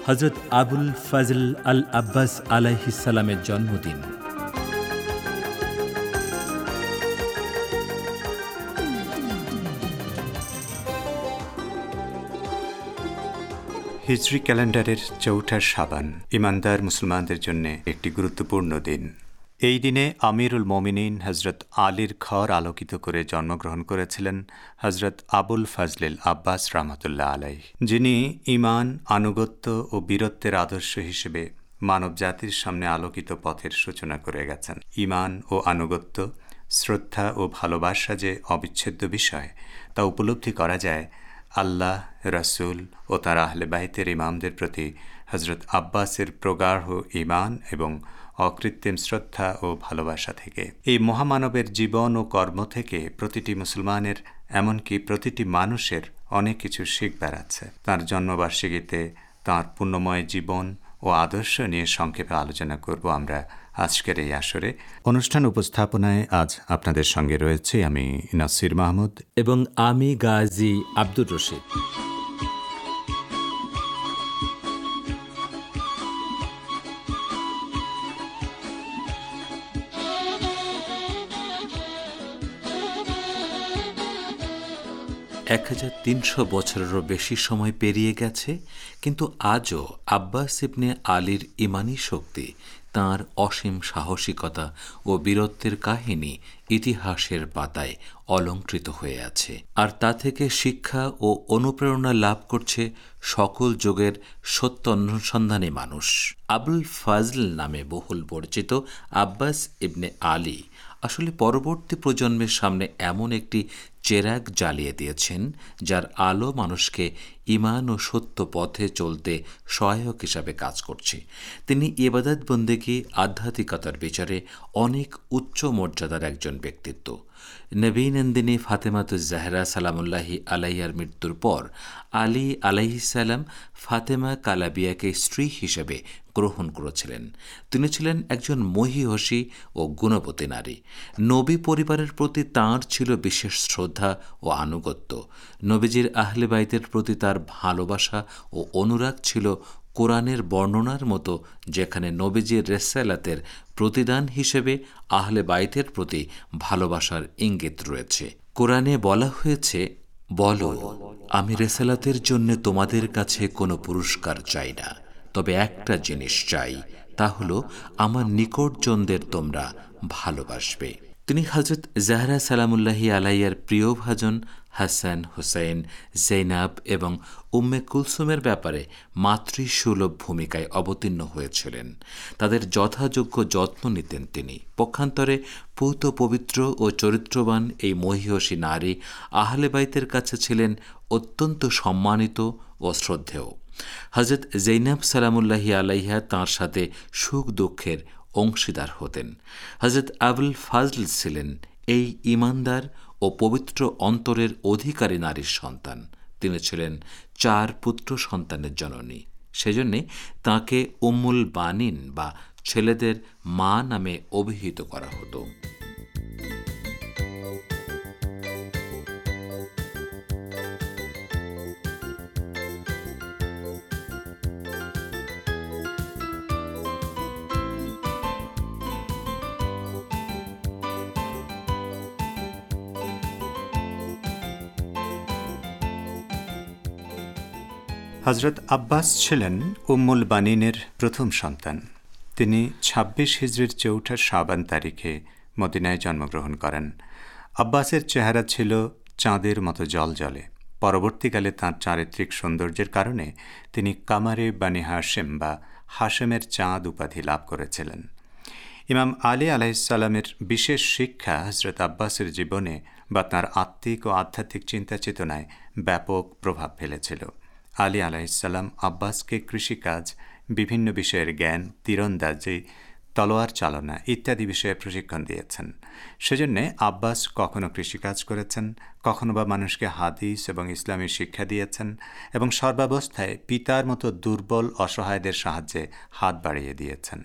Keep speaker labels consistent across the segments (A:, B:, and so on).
A: হযরত আবুল ফাজল আল আব্বাস আলাইহিস সালামের জন্মদিন।
B: হিজরি ক্যালেন্ডারের চৌঠা শাবান ইমানদার মুসলমানদের জন্য একটি গুরুত্বপূর্ণ দিন। এই দিনে আমিরুল মোমিনিন হজরত আলীর ঘর আলোকিত করে জন্মগ্রহণ করেছিলেন হজরত আবুল ফাজল আব্বাস রহমতুল্লাহ আলাইহ, যিনি ঈমান, আনুগত্য ও বীরত্বের আদর্শ হিসেবে মানব জাতির সামনে আলোকিত পথের সূচনা করে গেছেন। ঈমান ও আনুগত্য, শ্রদ্ধা ও ভালোবাসা যে অবিচ্ছেদ্য বিষয় তা উপলব্ধি করা যায় আল্লাহ, রাসূল ও তাঁর আহলে বাইতের ইমামদের প্রতি হজরত আব্বাসের প্রগাঢ় ঈমান এবং অকৃত্রিম শ্রদ্ধা ও ভালোবাসা থেকে। এই মহামানবের জীবন ও কর্ম থেকে প্রতিটি মুসলমানের, এমনকি প্রতিটি মানুষের অনেক কিছু শিখবার আছে। তাঁর জন্মবার্ষিকীতে তাঁর পুণ্যময় জীবন ও আদর্শ নিয়ে সংক্ষেপে আলোচনা করব আমরা আজকের এই আসরে। অনুষ্ঠান উপস্থাপনায় আজ আপনাদের সঙ্গে রয়েছে আমি নাসির মাহমুদ
A: এবং আমি গাজী আব্দুর রশিদ। এক 1300 বছরেরও বেশি সময় পেরিয়ে গেছে, কিন্তু আজও আব্বাস ইবনে আলীর ঈমানী শক্তি, তাঁর অসীম সাহসিকতা ও বীরত্বের কাহিনী ইতিহাসের পাতায় অলংকৃত হয়ে আছে। আর তা থেকে শিক্ষা ও অনুপ্রেরণা লাভ করছে সকল যুগের সত্য অনুসন্ধানী মানুষ। আবুল ফাজল নামে বহুল পরিচিত আব্বাস ইবনে আলী আসলে পরবর্তী প্রজন্মের সামনে এমন একটি চেরাগ জ্বালিয়ে দিয়েছেন, যার আলো মানুষকে ঈমান ও সত্য পথে চলতে সহায়ক হিসাবে কাজ করছে। তিনি ইবাদত বন্দেগী, আধ্যাত্মিকতার বিচারে অনেক উচ্চ মর্যাদার একজন ব্যক্তিত্ব। নবী নন্দিনী ফাতেমাতুজ জাহরা সালামুল্লাহি আলাইহার মৃত্যুর পর আলী আলাইহিস সালাম ফাতেমা কালাবিয়াকে স্ত্রী হিসেবে গ্রহণ করেছিলেন। তিনি ছিলেন একজন মহীয়সী ও গুণবতী নারী। নবী পরিবারের প্রতি তাঁর ছিল বিশেষ শ্রদ্ধা ও আনুগত্য। নবীজির আহলে বাইতের প্রতি তার ভালোবাসা ও অনুরাগ ছিল কোরআনের বর্ণনার মতো, যেখানে নবীজির রেসালাতের প্রতিদান হিসেবে আহলে বাইতের প্রতি ভালোবাসার ইঙ্গিত রয়েছে। কোরআনে বলা হয়েছে, বলো, আমি রেসালাতের জন্য তোমাদের কাছে কোনো পুরস্কার চাই না, তবে একটা জিনিস চাই, তা হলো আমার নিকটজনদের তোমরা ভালোবাসবে। তিনি হযরত জাহরা সালামুল্লাহি আলাইহার প্রিয় ভাজন হাসান, হুসাইন, জৈনাব এবং উম্মে কুলসুমের ব্যাপারে মাতৃসুলভ ভূমিকায় অবতীর্ণ হয়েছিলেন। তাদের যথাযোগ্য যত্ন নিতেন তিনি। পক্ষান্তরে পূত, পবিত্র ও চরিত্রবান এই মহীয়সী নারী আহলে বাইতের কাছে ছিলেন অত্যন্ত সম্মানিত ও শ্রদ্ধেয়। হযরত জৈনাব সালামুল্লাহি আলাইহা তাঁর সাথে সুখ দুঃখের অংশীদার হতেন। হযরত আবুল ফাজল ছিলেন এই ঈমানদার ও পবিত্র অন্তরের অধিকারী নারীর সন্তান। তিনি ছিলেন 4 পুত্র সন্তানের জননী। সেজন্যে তাঁকে উম্মুল বানিন বা ছেলেদের মা নামে অভিহিত করা হতো।
B: হজরত আব্বাস ছিলেন উম্মুল বানিনের প্রথম সন্তান। তিনি 26 হিজরির চৌঠা শাবান তারিখে মদিনায় জন্মগ্রহণ করেন। আব্বাসের চেহারা ছিল চাঁদের মতো জ্বলজ্বলে। পরবর্তীকালে তাঁর চারিত্রিক সৌন্দর্যের কারণে তিনি কামারে বানি হাশেম বা হাশেমের চাঁদ উপাধি লাভ করেছিলেন। ইমাম আলী আলাইহিসসালামের বিশেষ শিক্ষা হজরত আব্বাসের জীবনে বা তাঁর আত্মিক ও আধ্যাত্মিক চিন্তা চেতনায় ব্যাপক প্রভাব ফেলেছিল। আলী আলাইহিসসালাম আব্বাসকে কৃষিকাজ, বিভিন্ন বিষয়ের জ্ঞান, তীরন্দাজি, তলোয়ার চালনা ইত্যাদি বিষয়ে প্রশিক্ষণ দিয়েছেন। সেজন্যে আব্বাস কখনো কৃষিকাজ করেছেন, কখনো বা মানুষকে হাদিস এবং ইসলামী শিক্ষা দিয়েছেন এবং সর্বাবস্থায় পিতার মতো দুর্বল অসহায়দের সাহায্যে হাত বাড়িয়ে দিয়েছেন।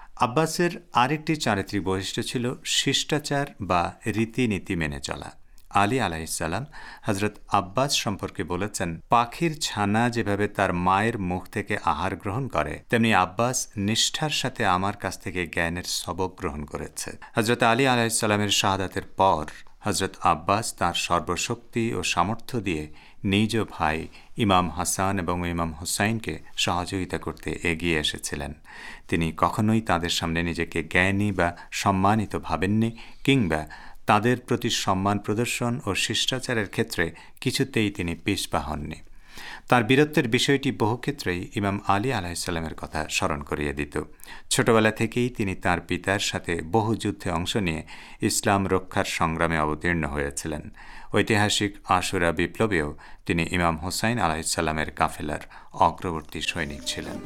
B: আব্বাসের আরেকটি চারিত্রিক বৈশিষ্ট্য ছিল শিষ্টাচার বা রীতিনীতি মেনে চলা। আলী আলাইহিসসালাম হজরত আব্বাস সম্পর্কে বলেছেন, পাখির ছানা যেভাবে তার মায়ের মুখ থেকে আহার গ্রহণ করে, তেমনি আব্বাস নিষ্ঠার সাথে আমার কাছ থেকে জ্ঞানের সবক গ্রহণ করেছে। হজরত আলী আলাইহিসসালামের শাহাদাতের পর হজরত আব্বাস তাঁর সর্বশক্তি ও সামর্থ্য দিয়ে নিজ ভাই ইমাম হাসান এবং ইমাম হুসাইনকে সহযোগিতা করতে এগিয়ে এসেছিলেন। তিনি কখনোই তাদের সামনে নিজেকে জ্ঞানী বা সম্মানিত ভাবেননি, কিংবা তাদের প্রতি সম্মান প্রদর্শন ও শিষ্টাচারের ক্ষেত্রে কিছুতেই তিনি পিছপা হননি। তার বীরত্বের বিষয়টি বহু ক্ষেত্রেই ইমাম আলী আলাইহিসসালামের কথা স্মরণ করিয়ে দিত। ছোটবেলা থেকেই তিনি তার পিতার সাথে বহু যুদ্ধে অংশ নিয়ে ইসলাম রক্ষার সংগ্রামে অবতীর্ণ হয়েছিলেন। ঐতিহাসিক আশুরা বিপ্লবেও তিনি ইমাম হুসাইন আলাইহিসসালামের কাফেলার অগ্রবর্তী সৈনিক ছিলেন।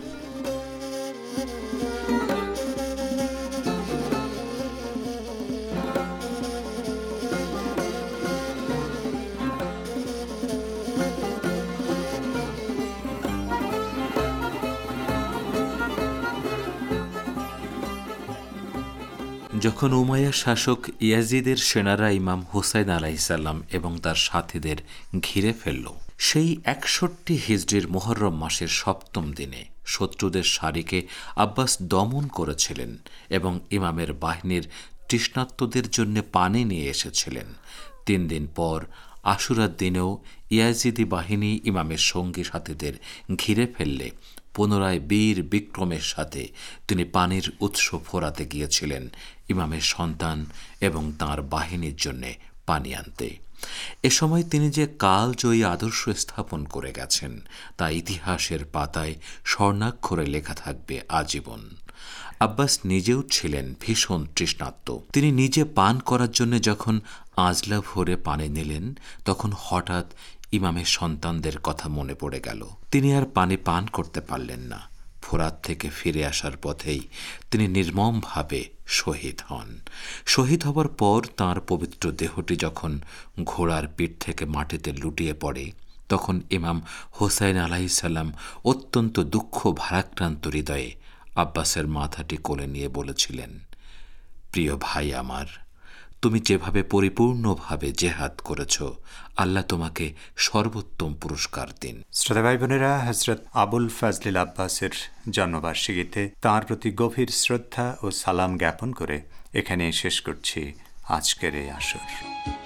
A: যখন উমাইয়া শাসক ইয়াজিদের সেনারা ইমাম হুসাইন আলাইহিসসালাম এবং তার সাথীদের ঘিরে ফেলল, সেই 61 হিজরির মুহররম মাসের 7ম দিনে শত্রুদের সারিকে আব্বাস দমন করেছিলেন এবং ইমামের বাহিনীর তৃষ্ণার্তদের জন্য পানি নিয়ে এসেছিলেন। 3 দিন পর আশুরার দিনেও ইয়াজিদি বাহিনী ইমামের সঙ্গী সাথীদের ঘিরে ফেললে পুনরায় বীর বিক্রমের সাথে তিনি পানির উৎস ফোরাতে গিয়েছিলেন ইমামের সন্তান এবং তাঁর বাহিনীর জন্য পানি আনতে। এ সময় তিনি যে কালজয়ী আদর্শ স্থাপন করে গেছেন তা ইতিহাসের পাতায় স্বর্ণাক্ষরে লেখা থাকবে আজীবন। আব্বাস নিজেও ছিলেন ভীষণ তৃষ্ণার্ত। তিনি নিজে পান করার জন্য যখন আঁজলা ভরে পানি নিলেন, তখন হঠাৎ ইমামের সন্তানদের কথা মনে পড়ে গেল। তিনি আর পানি পান করতে পারলেন না। ফোরাত থেকে ফিরে আসার পথেই তিনি নির্মমভাবে শহীদ হন। শহীদ হবার পর তাঁর পবিত্র দেহটি যখন ঘোড়ার পিঠ থেকে মাটিতে লুটিয়ে পড়ে, তখন ইমাম হুসাইন আলাইহিসসালাম অত্যন্ত দুঃখ ভারাক্রান্ত হৃদয়ে আব্বাসের মাথাটি কোলে নিয়ে বলেছিলেন, প্রিয় ভাই আমার, তুমি যেভাবে পরিপূর্ণভাবে জেহাদ করেছ, আল্লাহ তোমাকে সর্বোত্তম পুরস্কার দিন।
B: শ্রোতা ভাই বোনেরা, হজরত আবুল ফাজলিল আব্বাসের জন্মবার্ষিকীতে তাঁর প্রতি গভীর শ্রদ্ধা ও সালাম জ্ঞাপন করে এখানে শেষ করছি আজকের এই আসর।